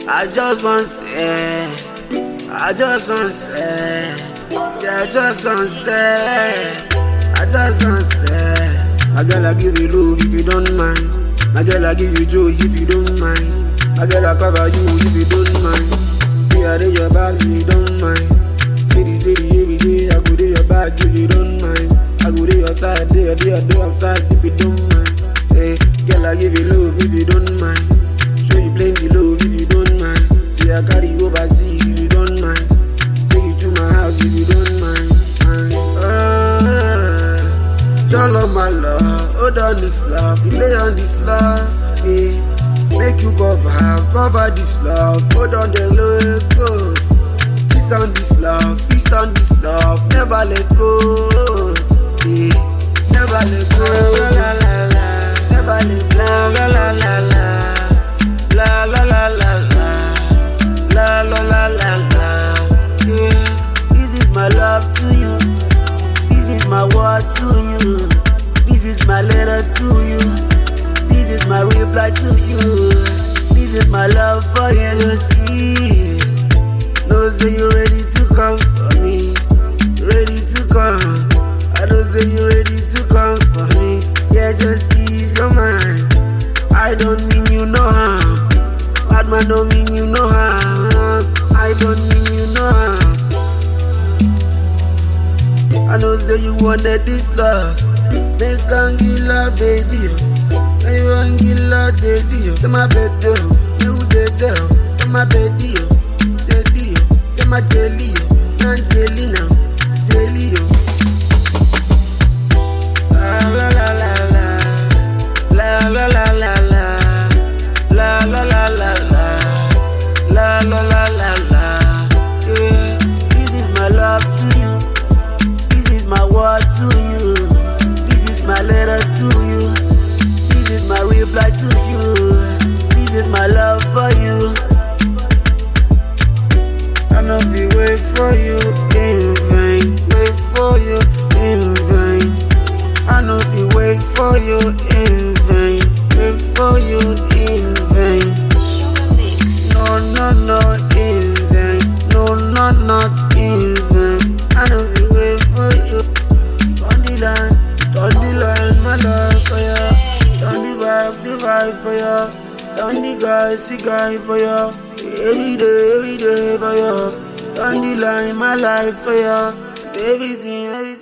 I just want say, I just want say, yeah, I just want say, I just want say. My girl, I give you love if you don't mind. My girl, I give you joy if you don't mind. My girl, I cover you if you don't mind. See, I do your back if you don't mind. City, every day, I go to your back if you don't mind. I go to your side, there, be a door side if you don't mind. Hey, girl, I give you love if you don't mind. Show you plenty love if you don't mind. See, I carry you overseas if you don't mind. Take you to my house if you don't mind. Y'all love my love, hold on this love, you play on this love, eh. Make you cover this love, hold on the logo. Feast on this love, feast on this love, never let go, eh. Never let go, la la la la, never let go, la la la la, la la la la la, la la la la la, yeah. This is my love to you. This is my word to you. This is my letter to you. This is my reply to you. This is my love for you. Just ease. Know say you ready to come for me. Ready to come. I know say you ready to come for me. Yeah, just ease your mind. I don't mean you no harm. Bad man don't mean you no harm. I don't mean you no harm. I know say you wanted this love. Make Angela baby. Now you Angela daddy. Say my bed though, you dead though. Say my baby, daddy. Say my jelly, Angelina, jelly. La la la la la, la la la la la, la la la la la, la la la la la. Yeah, this is my love to you. My word to you. This is my letter to you. This is my reply to you. This is my love for you. I know we wait for you in vain. Wait for you in vain. I know we wait for you in vain. Wait for you in vain. No, in vain. No, not in vain. I know we wait for you. Turn the line, my love for ya. Turn the vibe for ya. Turn the guy for ya. Every day for ya. Turn the line, my life for ya. Everything.